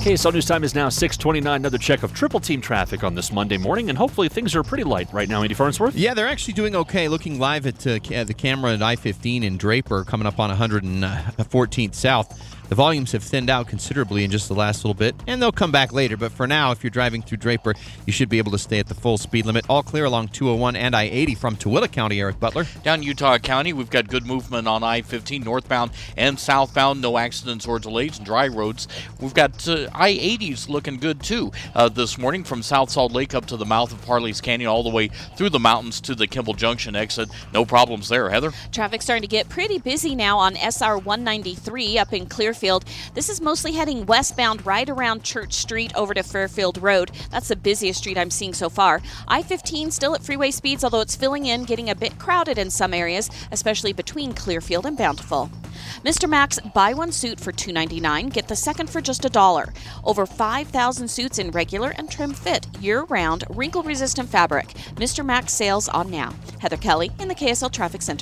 KSL News Time is now 6:29. Another check of triple team traffic on this Monday morning, and hopefully things are pretty light right now, Andy Farnsworth. Yeah, they're actually doing okay. Looking live at the camera at I-15 in Draper, coming up on 114th South. The volumes have thinned out considerably in just the last little bit, and they'll come back later. But for now, if you're driving through Draper, you should be able to stay at the full speed limit. All clear along 201 and I-80 from Tooele County, Eric Butler. Down Utah County, we've got good movement on I-15 northbound and southbound. No accidents or delays and dry roads. We've got I-80s looking good, too, this morning from South Salt Lake up to the mouth of Parley's Canyon, all the way through the mountains to the Kimball Junction exit. No problems there, Heather. Traffic starting to get pretty busy now on SR 193 up in Clearfield. This is mostly heading westbound right around Church Street over to Fairfield Road. That's the busiest street I'm seeing so far. I-15 still at freeway speeds, although it's filling in, getting a bit crowded in some areas, especially between Clearfield and Bountiful. Mr. Max, buy one suit for $2.99, get the second for just $1. Over 5,000 suits in regular and trim fit, year-round, wrinkle-resistant fabric. Mr. Max sales on now. Heather Kelly in the KSL Traffic Center.